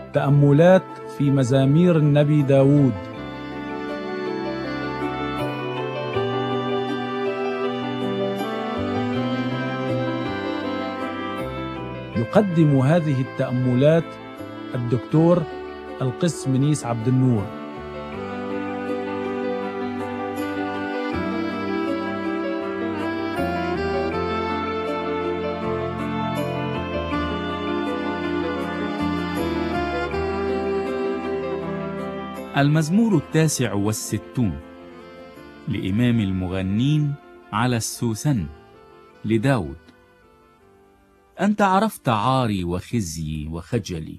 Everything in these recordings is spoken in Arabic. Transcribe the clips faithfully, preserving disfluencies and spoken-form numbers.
تأملات في مزامير النبي داود. يقدم هذه التأملات الدكتور القس منيس عبد النور. المزمور التاسع والستون لإمام المغنين على السوسن لداود. أنت عرفت عاري وخزي وخجلي،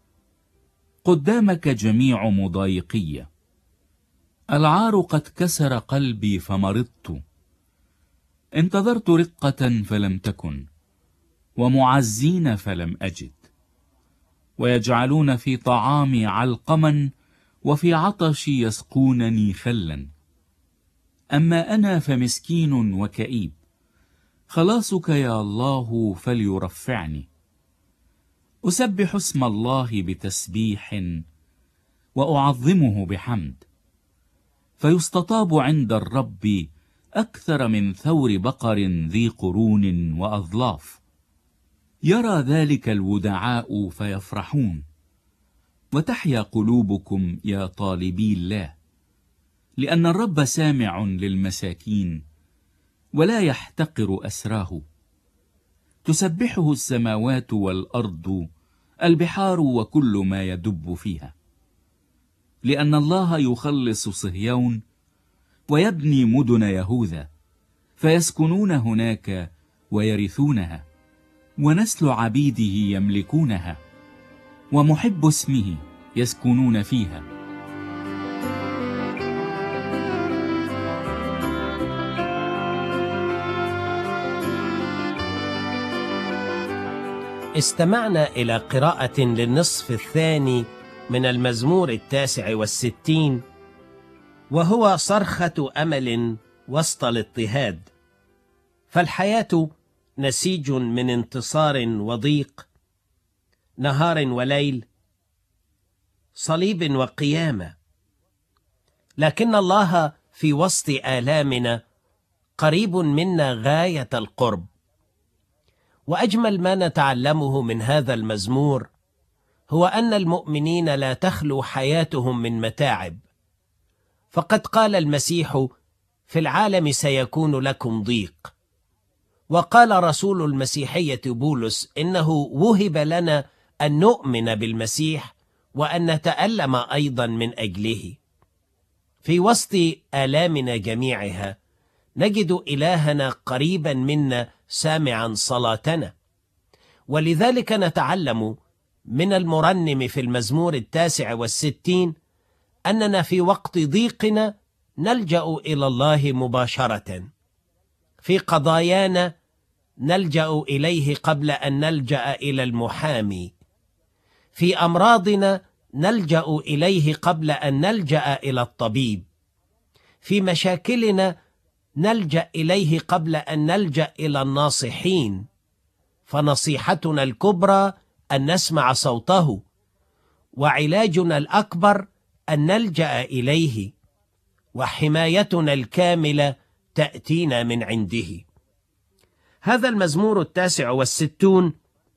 قدامك جميع مضايقية. العار قد كسر قلبي فمرضت، انتظرت رقة فلم تكن، ومعزين فلم أجد. ويجعلون في طعامي علقما، وفي عطشي يسقونني خلا. أما أنا فمسكين وكئيب، خلاصك يا الله فليرفعني. أسبح اسم الله بتسبيح، وأعظمه بحمد. فيستطاب عند الرب أكثر من ثور بقر ذي قرون وأظلاف. يرى ذلك الودعاء فيفرحون، وتحيا قلوبكم يا طالبي الله. لأن الرب سامع للمساكين، ولا يحتقر أسراه. تسبحه السماوات والأرض، البحار وكل ما يدب فيها. لأن الله يخلص صهيون، ويبني مدن يهوذا، فيسكنون هناك ويرثونها، ونسل عبيده يملكونها، ومحب اسمه يسكنون فيها. استمعنا إلى قراءة للنصف الثاني من المزمور التاسع والستين، وهو صرخة أمل وسط الاضطهاد. فالحياة نسيج من انتصار وضيق، نهار وليل، صليب وقيامة. لكن الله في وسط آلامنا قريب منا غاية القرب. وأجمل ما نتعلمه من هذا المزمور هو أن المؤمنين لا تخلو حياتهم من متاعب. فقد قال المسيح: في العالم سيكون لكم ضيق. وقال رسول المسيحية بولس: إنه وهب لنا أن نؤمن بالمسيح وأن نتألم أيضا من أجله. في وسط آلامنا جميعها نجد إلهنا قريبا منا سامعا صلاتنا. ولذلك نتعلم من المرنم في المزمور التاسع والستين أننا في وقت ضيقنا نلجأ إلى الله مباشرة. في قضايانا نلجأ إليه قبل أن نلجأ إلى المحامي. في أمراضنا نلجأ إليه قبل أن نلجأ إلى الطبيب. في مشاكلنا نلجأ إليه قبل أن نلجأ إلى الناصحين. فنصيحتنا الكبرى أن نسمع صوته، وعلاجنا الأكبر أن نلجأ إليه، وحمايتنا الكاملة تأتينا من عنده. هذا المزمور التاسع والستون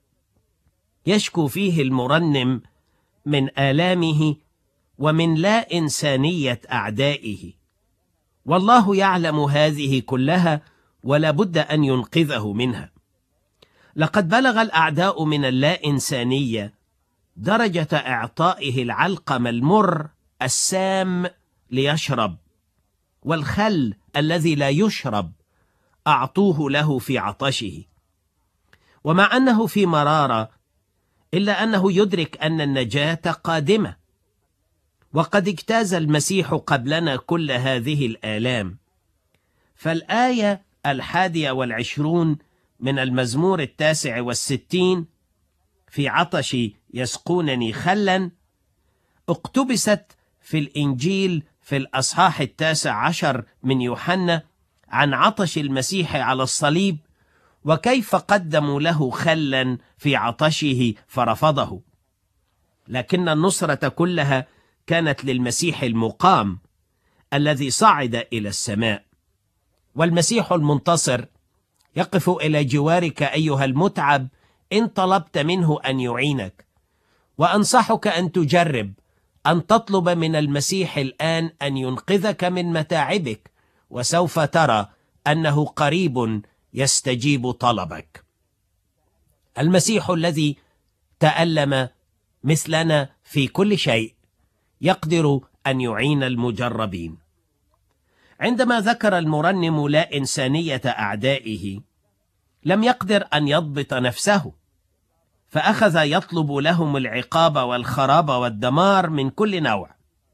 يشكو فيه المرنم من آلامه ومن لا إنسانية أعدائه، والله يعلم هذه كلها ولا بد أن ينقذه منها. لقد بلغ الأعداء من اللا إنسانية درجة إعطائه العلقم المر السام ليشرب، والخل الذي لا يشرب أعطوه له في عطشه. ومع أنه في مرارة، إلا أنه يدرك أن النجاة قادمة. وقد اجتاز المسيح قبلنا كل هذه الآلام. فالآية الحادية والعشرون من المزمور التاسع والستين: في عطشي يسقونني خلا، اقتبست في الإنجيل في الأصحاح التاسع عشر من يوحنا عن عطش المسيح على الصليب، وكيف قدموا له خلا في عطشه فرفضه. لكن النصرة كلها كانت للمسيح المقام الذي صعد إلى السماء. والمسيح المنتصر يقف إلى جوارك أيها المتعب إن طلبت منه أن يعينك. وأنصحك أن تجرب أن تطلب من المسيح الآن أن ينقذك من متاعبك، وسوف ترى أنه قريب يستجيب طلبك. المسيح الذي تألم مثلنا في كل شيء يقدر أن يعين المجربين. عندما ذكر المرنم لا إنسانية أعدائه لم يقدر أن يضبط نفسه، فأخذ يطلب لهم العقاب والخراب والدمار من كل نوع.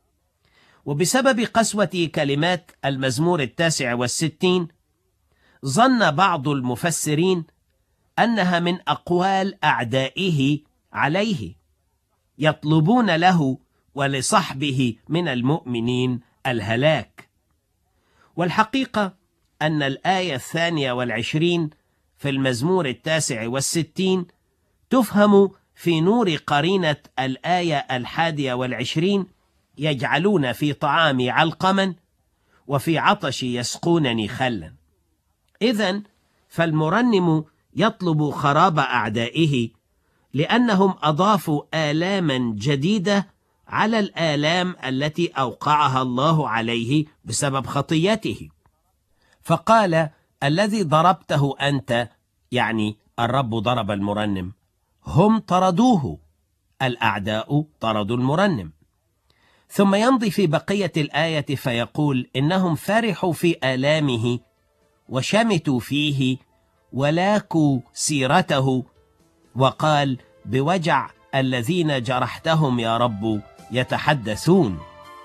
وبسبب قسوة كلمات المزمور التاسع والستين ظن بعض المفسرين أنها من أقوال أعدائه عليه، يطلبون له ولصحبه من المؤمنين الهلاك. والحقيقة أن الآية الثانية والعشرين في المزمور التاسع والستين تفهم في نور قرينة الآية الحادية والعشرين: يجعلون في طعامي علقما وفي عطشي يسقونني خلا. إذن فالمرنم يطلب خراب أعدائه لأنهم أضافوا آلاما جديدة على الآلام التي أوقعها الله عليه بسبب خطيته. فقال: الذي ضربته أنت، يعني الرب ضرب المرنم، هم طردوه، الأعداء طردوا المرنم. ثم يمضي في بقية الآية فيقول: إنهم فرحوا في آلامه وشمتوا فيه ولاكوا سيرته، وقال: بوجع الذين جرحتهم يا رب يتحدثون.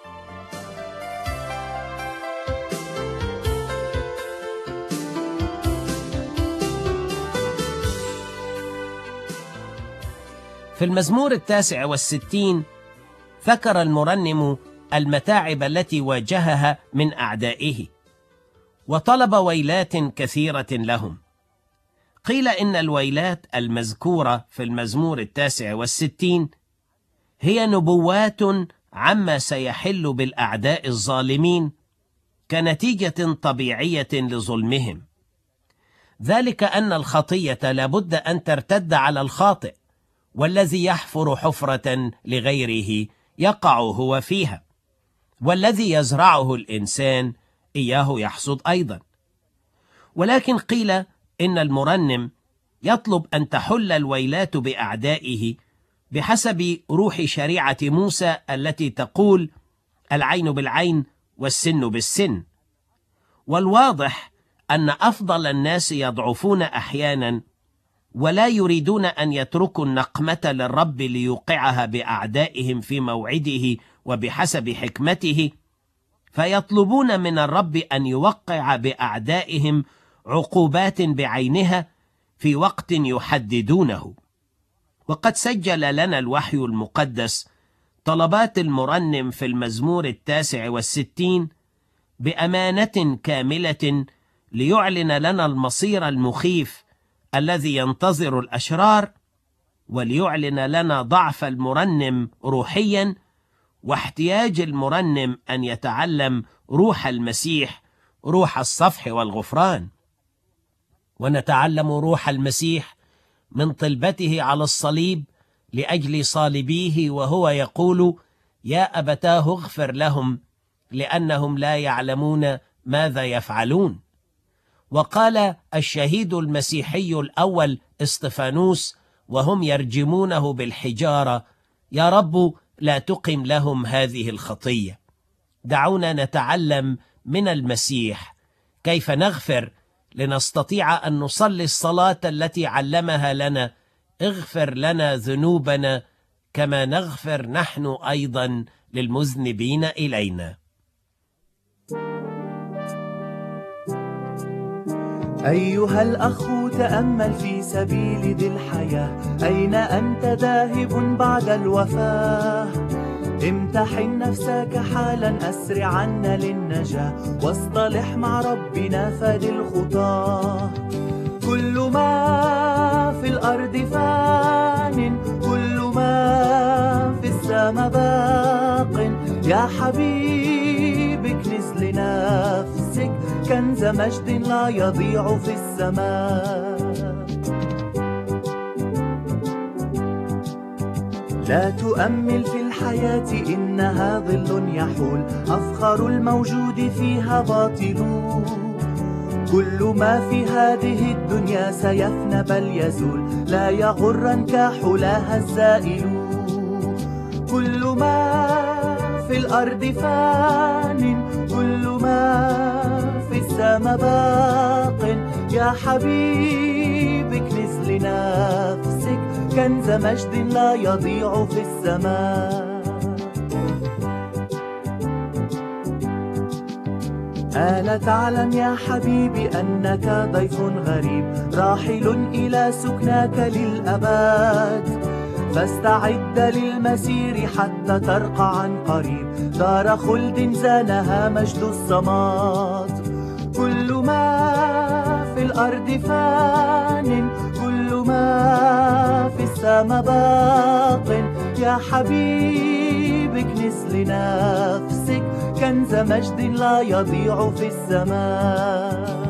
في المزمور التاسع والستين ذكر المرنم المتاعب التي واجهها من أعدائه، وطلب ويلات كثيرة لهم. قيل إن الويلات المذكورة في المزمور التاسع والستين هي نبوات عما سيحل بالأعداء الظالمين كنتيجة طبيعية لظلمهم، ذلك أن الخطية لابد أن ترتد على الخاطئ، والذي يحفر حفرة لغيره يقع هو فيها، والذي يزرعه الإنسان إياه يحصد أيضا. ولكن قيل إن المرنم يطلب أن تحل الويلات بأعدائه بحسب روح شريعة موسى التي تقول: العين بالعين والسن بالسن. والواضح أن أفضل الناس يضعفون أحيانا ولا يريدون أن يتركوا النقمة للرب ليوقعها بأعدائهم في موعده وبحسب حكمته، فيطلبون من الرب أن يوقع بأعدائهم عقوبات بعينها في وقت يحددونه. وقد سجل لنا الوحي المقدس طلبات المرنم في المزمور التاسع والستين بأمانة كاملة ليعلن لنا المصير المخيف الذي ينتظر الأشرار، وليعلن لنا ضعف المرنم روحيا واحتياج المرنم أن يتعلم روح المسيح، روح الصفح والغفران. ونتعلم روح المسيح من طلبته على الصليب لأجل صالبيه، وهو يقول: يا أبتاه اغفر لهم لأنهم لا يعلمون ماذا يفعلون. وقال الشهيد المسيحي الأول اسطفانوس وهم يرجمونه بالحجارة: يا رب لا تقم لهم هذه الخطية. دعونا نتعلم من المسيح كيف نغفر لنستطيع أن نصلي الصلاة التي علمها لنا: اغفر لنا ذنوبنا كما نغفر نحن أيضا للمذنبين إلينا. أيها الأخ تأمل في سبيل ذي الحياة، أين أنت ذاهب بعد الوفاة؟ امتحن نفسك حالا أسرعا للنجاة، واصطلح مع ربنا فادي الخطاه. كل ما في الأرض فان، كل ما في السما باق. يا حبيبي اكنز لنفسك كنز مجد لا يضيع في السماء. لا تؤمل في الحياة إنها ظل يحول، أفخر الموجود فيها باطل. كل ما في هذه الدنيا سيفنى بل يزول، لا يغرنك حلاها الزائل. كل ما في الأرض فان، كل ما في السما باق. يا حبيبي اكنز لنفسك كنز مجد لا يضيع في السماء. ألا تعلم يا حبيبي أنك ضيف غريب راحل إلى سكناك للأبد، فاستعد للمسير حتى ترقى عن قريب دار خلد زانها مجد الصمات. كل ما في الأرض فان، كل ما في السما باق. يا حبيبي اكنز لنفسك كنز مجد لا يضيع في السماء.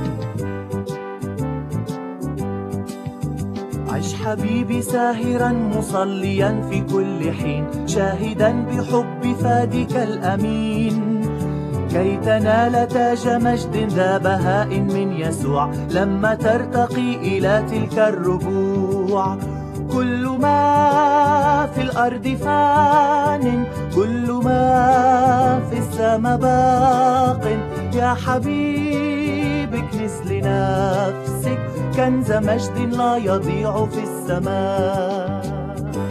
عش حبيبي ساهرا مصليا في كل حين، شاهدا بحب فادك الأمين، كي تنال تاج مجد ذا بهاء من يسوع لما ترتقي إلى تلك الربوع. كل ما في الأرض فان، كل ما في السما باق. يا حبيبي اكنز لنفسك كنز مجد لا يضيع في السماء.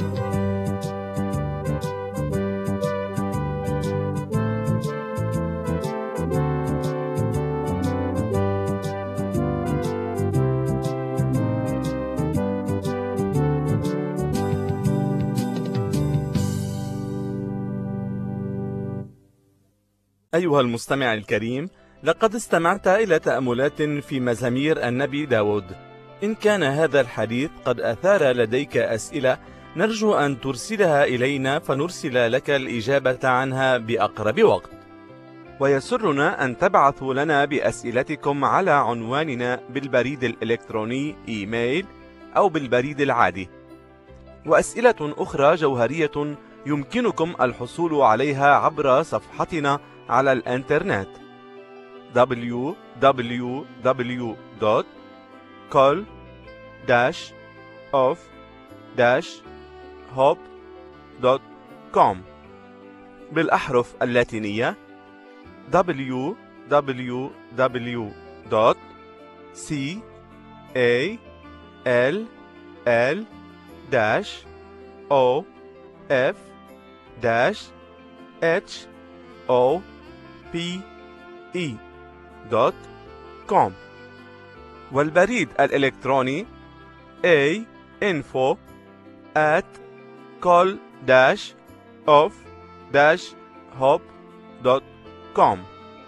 أيها المستمع الكريم، لقد استمعت إلى تأملات في مزامير النبي داود. إن كان هذا الحديث قد أثار لديك أسئلة، نرجو أن ترسلها إلينا فنرسل لك الإجابة عنها بأقرب وقت. ويسرنا أن تبعثوا لنا بأسئلتكم على عنواننا بالبريد الإلكتروني إيميل أو بالبريد العادي. وأسئلة أخرى جوهرية يمكنكم الحصول عليها عبر صفحتنا على الإنترنت دبليو دبليو دبليو دوت كول داش أوف داش هوب دوت كوم بالأحرف اللاتينية دبليو دبليو دبليو دوت سي إيه إل إل داش أو إف داش إتش أو بي إي دوت كوم والبريد الإلكتروني A info at call dash of dash hop دوت كوم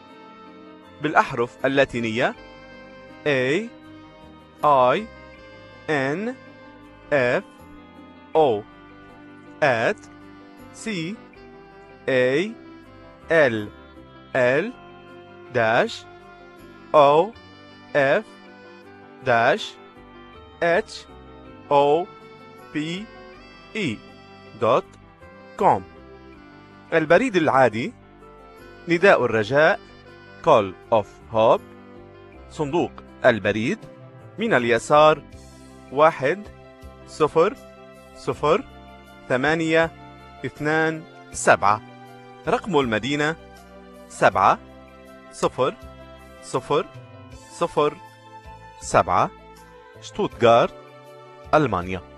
بالأحرف اللاتينية A I N F O at C A L L dash O F dash H O P E دوت كوم. البريد العادي نداء الرجاء Call of Hope، صندوق البريد من اليسار واحد صفر صفر ثمانية اثنان سبعة، رقم المدينة سبعة صفر صفر صفر سبعة، شتوتغارت، ألمانيا.